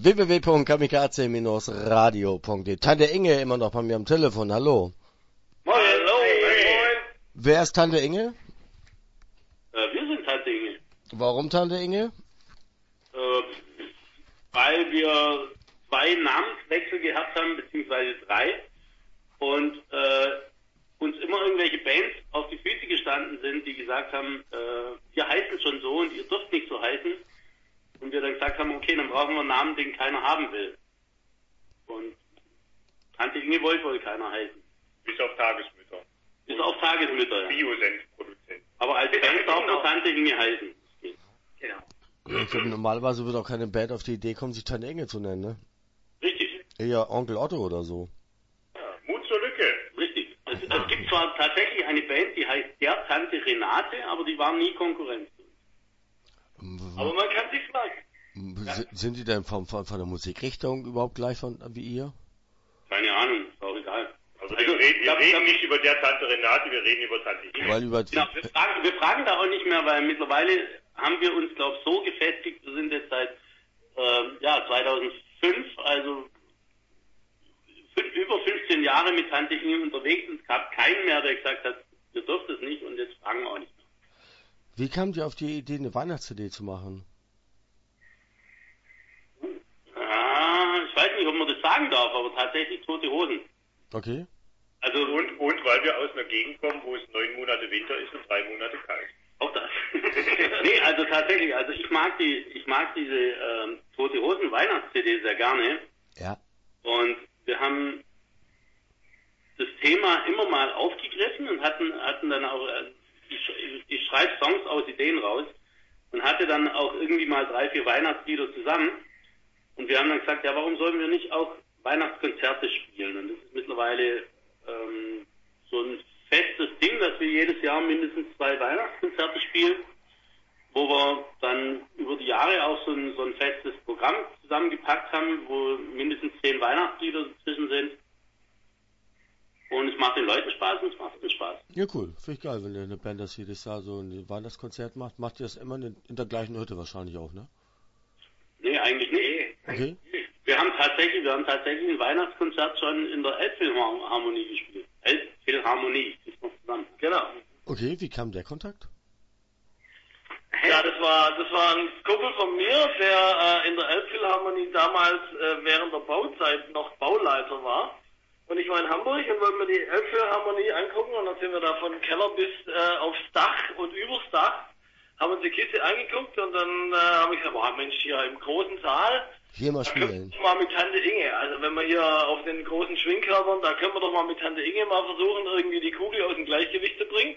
www.kamikaze-radio.de. Tante Inge immer noch bei mir am Telefon. Hallo. Moin. Hallo. Moin. Wer ist Tante Inge? Wir sind Tante Inge. Warum Tante Inge? Weil wir 2 Namenswechsel gehabt haben, beziehungsweise 3. Und uns immer irgendwelche Bands auf die Füße gestanden sind, die gesagt haben, wir heißen schon so und ihr dürft nicht so heißen. Und wir dann gesagt haben, okay, dann brauchen wir einen Namen, den keiner haben will. Und Tante Inge wollte wohl keiner heißen. Bis auf Tagesmütter. Bis auf Tagesmütter, ja. Biosenfproduzent. Aber als Band darf man Tante Inge heißen. Genau. Ich glaube, normalerweise würde auch keine Band auf die Idee kommen, sich Tante Inge zu nennen, ne? Richtig. Eher Onkel Otto oder so. Ja, Mut zur Lücke. Richtig. Es gibt zwar tatsächlich eine Band, die heißt Der Tante Renate, aber die waren nie Konkurrenz. Aber man kann sich's merken. Sind die denn von der Musikrichtung überhaupt gleich wie ihr? Keine Ahnung, ist auch egal. Also wir reden nicht über Der Tante Renate, wir reden über Tante Inge. Genau, wir fragen da auch nicht mehr, weil mittlerweile haben wir uns, glaube ich, so gefestigt, wir sind jetzt seit 2005, also über 15 Jahre mit Tante Inge unterwegs und es gab keinen mehr, der gesagt hat, ihr dürft es nicht und jetzt fragen wir auch nicht mehr. Wie kamt ihr auf die Idee, eine Weihnachts-CD zu machen? Ja, ich weiß nicht, ob man das sagen darf, aber tatsächlich Tote Hosen. Okay. Also und weil wir aus einer Gegend kommen, wo es 9 Monate Winter ist und 3 Monate kalt. Auch das. Nee, also tatsächlich, also ich mag diese Tote Hosen Weihnachts-CD sehr gerne. Ja. Und wir haben das Thema immer mal aufgegriffen und hatten dann auch, ich schreibe Songs aus Ideen raus und hatte dann auch irgendwie mal 3, 4 Weihnachtslieder zusammen. Und wir haben dann gesagt, ja, warum sollen wir nicht auch Weihnachtskonzerte spielen? Und das ist mittlerweile so ein festes Ding, dass wir jedes Jahr mindestens 2 Weihnachtskonzerte spielen, wo wir dann über die Jahre auch so ein festes Programm zusammengepackt haben, wo mindestens 10 Weihnachtslieder dazwischen sind. Und es macht den Leuten Spaß und es macht uns Spaß. Ja, cool. Finde ich geil, wenn eine Band das jedes Jahr so ein Weihnachtskonzert macht. Macht ihr das immer in der gleichen Hütte wahrscheinlich auch, ne? Nee, eigentlich nicht. Okay. Wir haben tatsächlich ein Weihnachtskonzert schon in der Elbphilharmonie gespielt. Elbphilharmonie, das ist noch zusammen. Genau. Okay, wie kam der Kontakt? Ja, das war ein Kumpel von mir, der in der Elbphilharmonie damals während der Bauzeit noch Bauleiter war. Und ich war in Hamburg und wollte mir die Elbphilharmonie angucken und dann sind wir da von Keller bis aufs Dach und übers Dach, haben uns die Kiste angeguckt und dann habe ich gesagt, boah Mensch, hier im großen Saal, Hier mal da können spielen. wir mal mit Tante Inge, also wenn wir hier auf den großen Schwingkörpern, da können wir doch mal mit Tante Inge mal versuchen, irgendwie die Kugel aus dem Gleichgewicht zu bringen.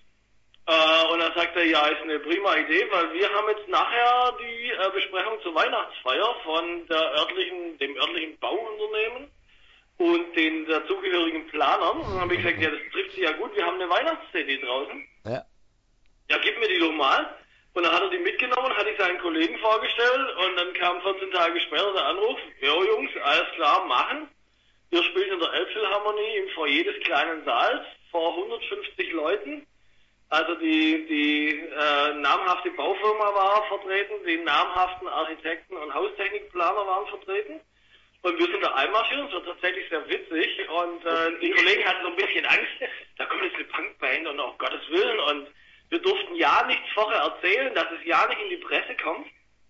Und dann sagt er, ja, ist eine prima Idee, weil wir haben jetzt nachher die Besprechung zur Weihnachtsfeier von dem örtlichen Bauunternehmen und den dazugehörigen Planern. Und dann habe ich gesagt, ja, das trifft sich ja gut, wir haben eine Weihnachts-CD draußen. Ja. Ja, gib mir die doch mal. Und dann hat er die mitgenommen, hat die seinen Kollegen vorgestellt und dann kam 14 Tage später der Anruf, jo Jungs, alles klar, machen. Ihr spielt in der Elbphilharmonie im Foyer des kleinen Saals vor 150 Leuten. Also die namhafte Baufirma war vertreten, die namhaften Architekten und Haustechnikplaner waren vertreten. Und wir sind da einmarschiert, es war tatsächlich sehr witzig. Und die Kollegen hatten so ein bisschen Angst, da kommt jetzt eine Punkband und um Gottes Willen. Und wir durften ja nichts vorher erzählen, dass es ja nicht in die Presse kommt.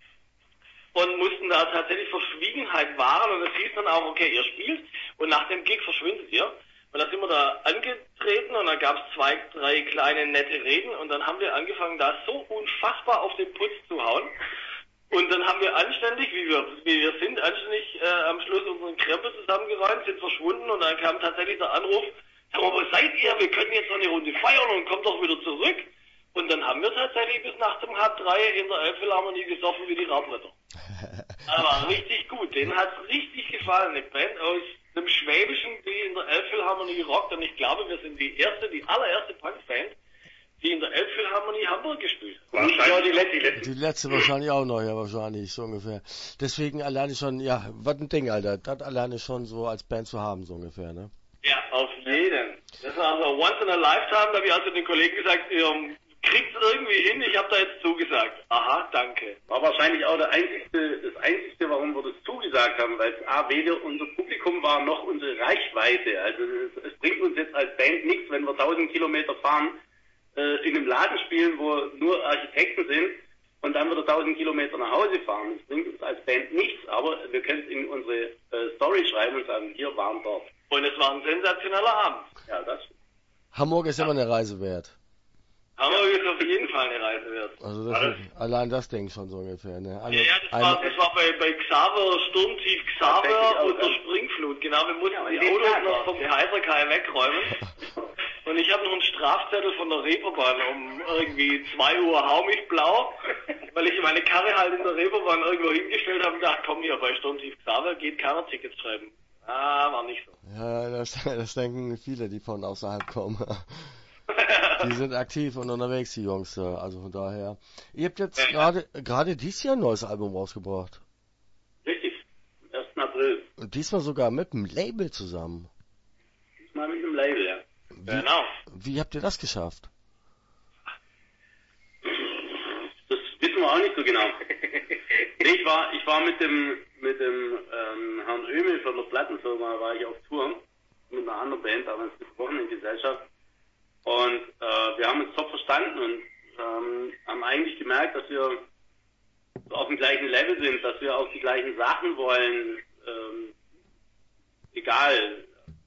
Und mussten da tatsächlich Verschwiegenheit wahren. Und es hieß dann auch, okay, ihr spielt und nach dem Gig verschwindet ihr. Und dann sind wir da angetreten und dann gab es 2, 3 kleine nette Reden und dann haben wir angefangen, da so unfassbar auf den Putz zu hauen. Und dann haben wir anständig, wie wir sind, am Schluss unseren Krempel zusammengeräumt, sind verschwunden und dann kam tatsächlich der Anruf, sag mal, wo seid ihr? Wir können jetzt noch eine Runde feiern und kommt doch wieder zurück. Und dann haben wir tatsächlich bis nachts um 2:30 in der Elbphilharmonie gesoffen wie die Raubritter. Aber richtig gut, denen hat's richtig gefallen. Eine Band aus dem Schwäbischen, die in der Elbphilharmonie rockt. Und ich glaube, wir sind die allererste Punkband, die in der Elbphilharmonie Hamburg gespielt hat. Die letzte wahrscheinlich auch noch, ja, wahrscheinlich, so ungefähr. Deswegen alleine schon, ja, was ein Ding, Alter. Das alleine schon so als Band zu haben, so ungefähr, ne? Ja, auf jeden. Das war also once in a lifetime, da habe ich also den Kollegen gesagt, ihr kriegt's irgendwie hin, ich habe da jetzt zugesagt. Aha, danke. War wahrscheinlich auch das Einzige, warum wir das zugesagt haben, weil es weder unser Publikum war, noch unsere Reichweite. Also es bringt uns jetzt als Band nichts, wenn wir 1000 Kilometer fahren, in einem Laden spielen, wo nur Architekten sind und dann wieder 1000 Kilometer nach Hause fahren. Das bringt uns als Band nichts, aber wir können es in unsere Story schreiben und sagen, wir waren dort. Und es war ein sensationeller Abend. Ja, das. Hamburg ist immer eine Reise wert. Hamburg ist auf jeden Fall eine Reise wert. Also das allein das Ding schon so ungefähr. Ne? Das war bei Xaver, Sturmtief Xaver und der Springflut. Genau, wir mussten die Autos noch vom Kaiserkai wegräumen. Und ich habe noch einen Strafzettel von der Reeperbahn um irgendwie 2 Uhr hau mich blau, weil ich meine Karre halt in der Reeperbahn irgendwo hingestellt habe und dachte, komm hier, bei Sturmtief Xaver geht keiner Tickets schreiben. War nicht so. Ja, das denken viele, die von außerhalb kommen. Die sind aktiv und unterwegs, die Jungs. Also von daher. Ihr habt jetzt gerade dieses Jahr ein neues Album rausgebracht. Richtig, am 1. April. Und diesmal sogar mit einem Label zusammen. Diesmal mit einem Label, ja. Genau. Wie habt ihr das geschafft? Das wissen wir auch nicht so genau. Ich war mit dem Herrn Ömel von der Plattenfirma, war ich auf Tour mit einer anderen Band, damals gesprochen in Gesellschaft. Und wir haben uns top verstanden und haben eigentlich gemerkt, dass wir so auf dem gleichen Level sind, dass wir auch die gleichen Sachen wollen. Egal.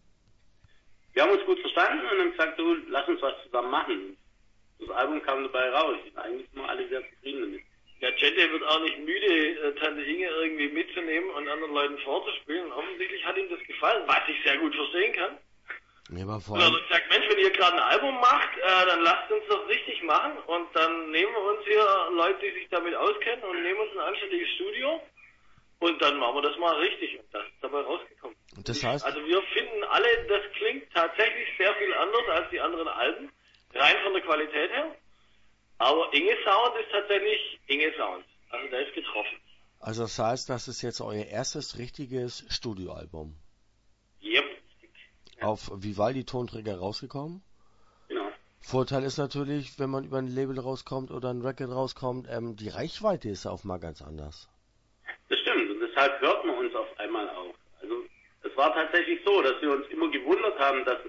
Wir haben uns gut verstanden und haben gesagt, du, lass uns was zusammen machen. Das Album kam dabei raus. Eigentlich sind wir alle sehr zufrieden damit. Der Jette wird auch nicht müde, Tante Inge irgendwie mitzunehmen und anderen Leuten vorzuspielen. Offensichtlich hat ihm das gefallen, was ich sehr gut verstehen kann. Ja, aber vor Also ich sag, Mensch, wenn ihr gerade ein Album macht, dann lasst uns doch richtig machen und dann nehmen wir uns hier Leute, die sich damit auskennen und nehmen uns ein anständiges Studio und dann machen wir das mal richtig und das ist dabei rausgekommen. das heißt, Also wir finden alle, das klingt tatsächlich sehr viel anders als die anderen Alben, rein von der Qualität her. Aber Inge Sound ist tatsächlich Inge Sound. Also der ist getroffen. also das heißt, das ist jetzt euer erstes richtiges Studioalbum. Yep. Auf Vivaldi Tonträger rausgekommen. Genau. Vorteil ist natürlich, wenn man über ein Label rauskommt oder ein Record rauskommt, die Reichweite ist auch mal ganz anders. Das stimmt und deshalb hört man uns auf einmal auch. Also es war tatsächlich so, dass wir uns immer gewundert haben, dass,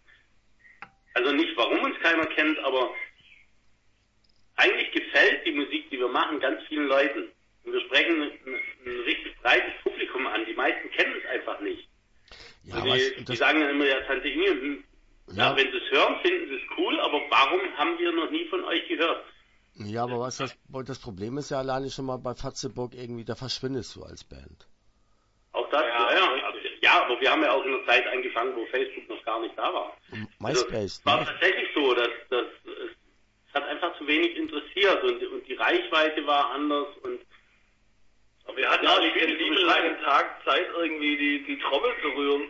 also nicht warum uns keiner kennt, aber eigentlich gefällt die Musik, die wir machen, ganz vielen Leuten. Und wir sprechen ein richtig breites Publikum an. Die meisten kennen es einfach nicht. Ja, und die sagen dann immer, ja, Tante Inge, ja, wenn sie es hören, finden sie es cool, aber warum haben wir noch nie von euch gehört? Ja, aber was das Problem ist ja alleine schon mal bei Fatzeburg irgendwie, da verschwindest du als Band. Auch das, ja, aber wir haben ja auch in einer Zeit angefangen, wo Facebook noch gar nicht da war. MySpace. Also, es war tatsächlich so, dass es hat einfach zu wenig interessiert und die Reichweite war anders und aber wir hatten auch nicht den lieben langen Tag Zeit, irgendwie die Trommel zu rühren.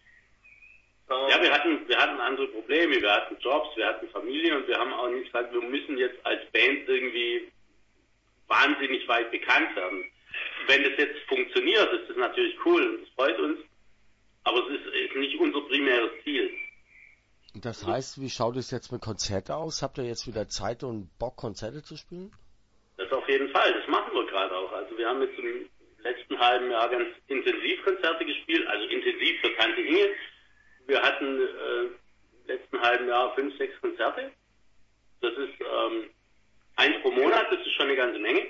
Ja, wir hatten andere Probleme, wir hatten Jobs, wir hatten Familie und wir haben auch nicht gesagt, wir müssen jetzt als Band irgendwie wahnsinnig weit bekannt werden. Wenn das jetzt funktioniert, ist das natürlich cool und das freut uns, aber es ist nicht unser primäres Ziel. Das heißt, wie schaut es jetzt mit Konzerten aus? Habt ihr jetzt wieder Zeit und Bock, Konzerte zu spielen? Das auf jeden Fall, das machen wir gerade auch. Also wir haben jetzt im letzten halben Jahr ganz intensiv Konzerte gespielt, also intensiv für Tante Inge. Wir hatten im letzten halben Jahr 5, 6 Konzerte. Das ist 1 pro Monat, das ist schon eine ganze Menge.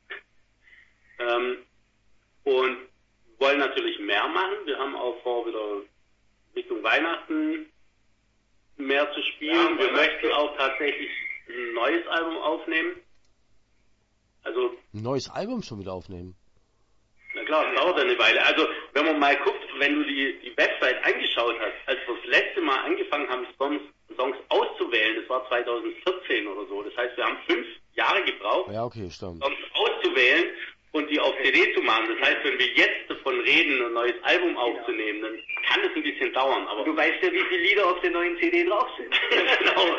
Und wollen natürlich mehr machen. Wir haben auch vor, wieder Richtung Weihnachten mehr zu spielen. Wir möchten auch tatsächlich ein neues Album aufnehmen. Also Ein neues Album schon wieder aufnehmen? na klar, das dauert eine Weile. Also wenn man mal guckt, wenn du die Website angeschaut hast, als wir das letzte Mal angefangen haben, Songs auszuwählen, das war 2014 oder so. Das heißt, wir haben 5 Jahre gebraucht, Ja, okay, stimmt. Songs auszuwählen und die auf CD zu machen. Das heißt, wenn wir jetzt davon reden, ein neues Album aufzunehmen, dann kann es ein bisschen dauern. Aber Du weißt ja, wie viele Lieder auf der neuen CD drauf sind. genau.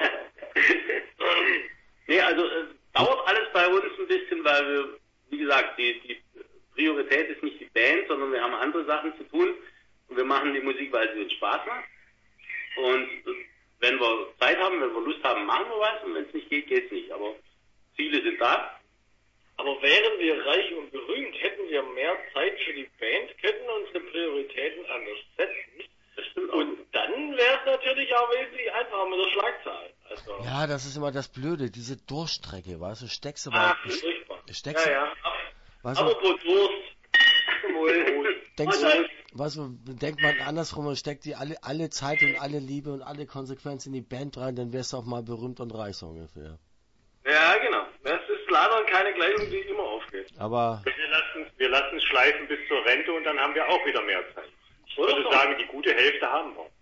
Nee, also es dauert alles bei uns ein bisschen, weil wir, wie gesagt, die Priorität ist nicht die Band, sondern wir haben andere Sachen zu tun und wir machen die Musik, weil sie uns Spaß macht. Und wenn wir Zeit haben, wenn wir Lust haben, machen wir was, und wenn es nicht geht, geht's nicht. Aber Ziele sind da. Aber wären wir reich und berühmt, hätten wir mehr Zeit für die Band, könnten unsere Prioritäten anders setzen. Das stimmt auch. Und dann wäre es natürlich auch wesentlich einfacher mit der Schlagzahl. Also, Ja, das ist immer das Blöde, diese Durchstrecke, weißt du, steckst du furchtbar. steckst Ja. weißt du, Apropos Durst. denkst du, weißt du, denkt man andersrum und steckt die alle Zeit und alle Liebe und alle Konsequenz in die Band rein, dann wärst du auch mal berühmt und reich, so ungefähr. Ja, genau. Das ist leider keine Gleichung, die immer aufgeht. Aber Wir lassen es schleifen bis zur Rente und dann haben wir auch wieder mehr Zeit. Ich würde sagen, die gute Hälfte haben wir.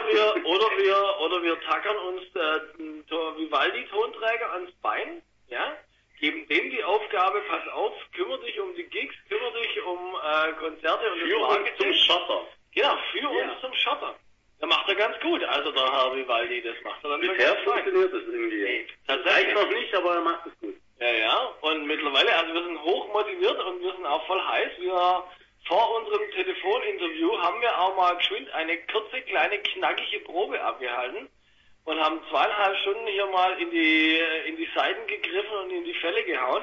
Oder wir tackern uns Vivaldi-Tonträger ans Bein, ja, geben dem die Aufgabe, pass auf, kümmere dich um die Gigs, kümmere dich um Konzerte und Für uns zum Schotter. Genau, für uns zum Schotter. Der macht er ganz gut, also der Herr Vivaldi, das macht er dann schon Bisher ganz fein. funktioniert das irgendwie. Tatsächlich Noch nicht, aber er macht es gut. Ja, und mittlerweile, also wir sind hoch motiviert und wir sind auch voll heiß. Wir vor unserem Telefoninterview haben wir auch mal geschwind eine kurze, kleine, knackige Probe abgehalten und haben 2,5 Stunden hier mal in die Seiten gegriffen und in die Fälle gehauen.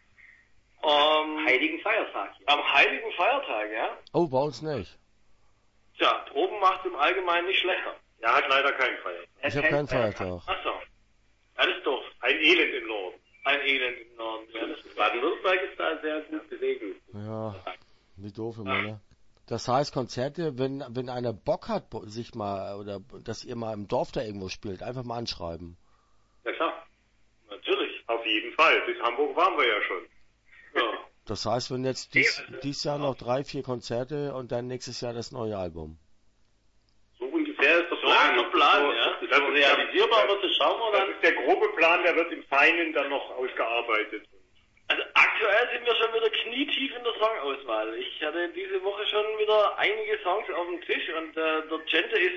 Heiligen Feiertag. Am Heiligen Feiertag, ja. oh, bei uns nicht. Tja, Proben macht im Allgemeinen nicht schlechter. Er hat leider keinen Feiertag. Ich habe keinen Feiertag. Ach so. Ja, das ist doof. Ein Elend im Norden. Ein Elend im Norden. Ja, das ist Baden-Württemberg ist da sehr gut gesegnet. Ja, wie doof immer, ne? Das heißt, Konzerte, wenn einer Bock hat, sich mal, oder dass ihr mal im Dorf da irgendwo spielt, einfach mal anschreiben. Ja klar. natürlich. Auf jeden Fall. Bis Hamburg waren wir ja schon. Ja. Das heißt, wenn jetzt dies Jahr noch 3-4 Konzerte und dann nächstes Jahr das neue Album. So ungefähr ist der So Plan. ist der Plan, So, ja. Das ist realisierbar, wird es schauen wir Das dann. ist der grobe Plan, der wird im Feinen dann noch ausgearbeitet. Also aktuell sind wir schon wieder knietief in der Songauswahl. Ich hatte diese Woche schon wieder einige Songs auf dem Tisch und der Gente ist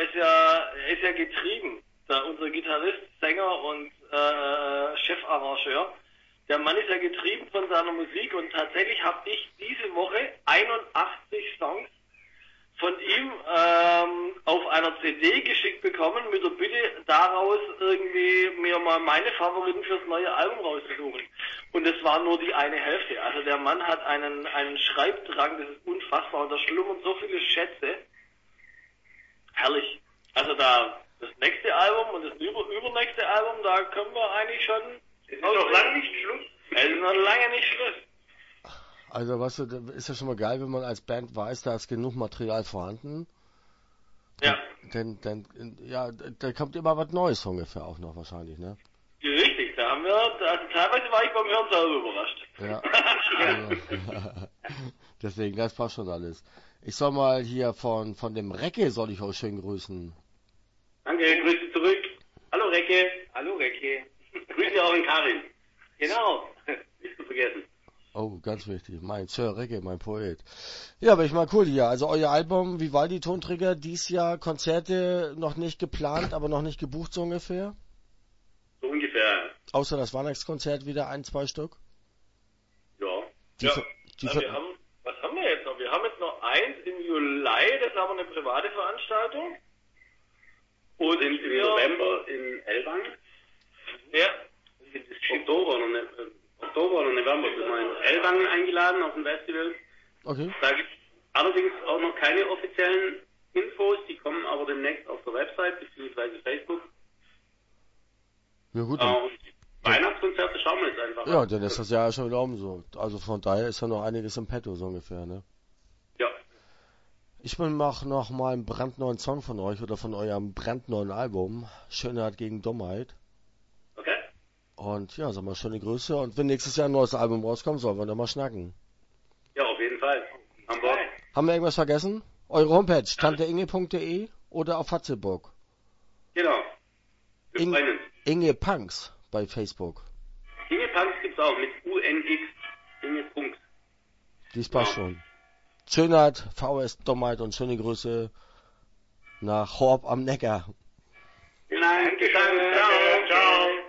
ja getrieben. Unser Gitarrist, Sänger und Chefarrangeur. Der Mann ist ja getrieben von seiner Musik und tatsächlich habe ich diese Woche 81 Songs von ihm auf einer CD geschickt bekommen mit der Bitte, daraus irgendwie mir mal meine Favoriten fürs neue Album rauszusuchen. Und es war nur die eine Hälfte. Also der Mann hat einen Schreibdrang, das ist unfassbar. Und da schlummern so viele Schätze. Herrlich. Also da das nächste Album und das übernächste Album, da können wir eigentlich schon... Es ist noch lange nicht Schluss. Es ist noch lange nicht Schluss. Also, weißt du, das ist ja schon mal geil, wenn man als Band weiß, da ist genug Material vorhanden. Ja. Dann da kommt immer was Neues ungefähr auch noch wahrscheinlich, ne? Richtig, da haben wir, also teilweise war ich beim Hören selber überrascht. Ja. Also, deswegen, das passt schon alles. Ich soll mal hier von dem Recke soll ich euch schön grüßen. Danke, Grüße zurück. Hallo Recke. Hallo, Recke. Grüße auch in Karin. Genau. Nicht zu vergessen. Oh, ganz wichtig. Mein Sir Recke, mein Poet. Ja, aber ich mal cool hier. Also euer Album Vivaldi Tonträger, dies Jahr Konzerte noch nicht geplant, aber noch nicht gebucht so ungefähr? So ungefähr. Außer das Weihnachtskonzert wieder 1-2 Stück? Ja. Was haben wir jetzt noch? Wir haben jetzt noch eins im Juli, das ist aber eine private Veranstaltung. Und im November in Elbang. Ja. Oktober oder November sind wir in Elbang eingeladen auf dem Festival. Okay. Da gibt es allerdings auch noch keine offiziellen Infos, die kommen aber demnächst auf der Website bzw. Facebook. Ja gut. Und Weihnachtskonzerte schauen wir jetzt einfach Ja, an. dann ist das ja schon wieder umso. Also von daher ist ja noch einiges im Petto so ungefähr, ne? Ja. Ich mach noch mal einen brandneuen Song von euch oder von eurem brandneuen Album. Schönheit gegen Dummheit. Okay. Und ja, sag mal, schöne Grüße. Und wenn nächstes Jahr ein neues Album rauskommt, sollen wir da mal schnacken. Ja, auf jeden Fall. An Bord. Haben wir irgendwas vergessen? Eure Homepage, tanteinge.de oder auf Facebook? Genau. Wir freuen uns. Inge Punks bei Facebook. Inge Punks gibt's auch mit UNX. Inge Punks. Dies passt schon. Schönheit, VS Dummheit und schöne Grüße nach Horb am Neckar. Danke, Ciao. Ciao.